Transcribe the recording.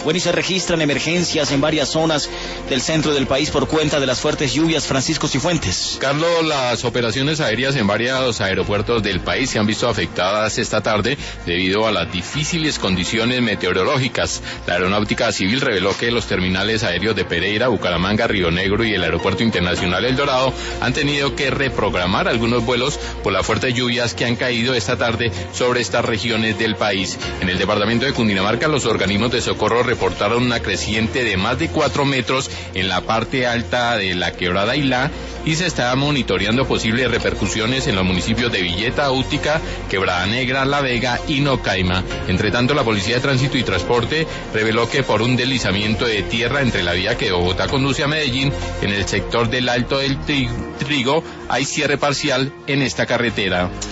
Bueno, y se registran emergencias en varias zonas del centro del país por cuenta de las fuertes lluvias. Francisco Cifuentes. Carlos, las operaciones aéreas en varios aeropuertos del país se han visto afectadas esta tarde debido a las difíciles condiciones meteorológicas. La Aeronáutica Civil reveló que los terminales aéreos de Pereira, Bucaramanga, Río Negro y el Aeropuerto Internacional El Dorado han tenido que reprogramar algunos vuelos por las fuertes lluvias que han caído esta tarde sobre estas regiones del país. En el departamento de Cundinamarca, los organismos de socorro reportaron una creciente de más de 4 metros en la parte alta de la quebrada Ilá y se está monitoreando posibles repercusiones en los municipios de Villeta, Útica, Quebrada Negra, La Vega y Nocaima. Entre tanto, la Policía de Tránsito y Transporte reveló que por un deslizamiento de tierra entre la vía que de Bogotá conduce a Medellín, en el sector del Alto del Trigo, hay cierre parcial en esta carretera.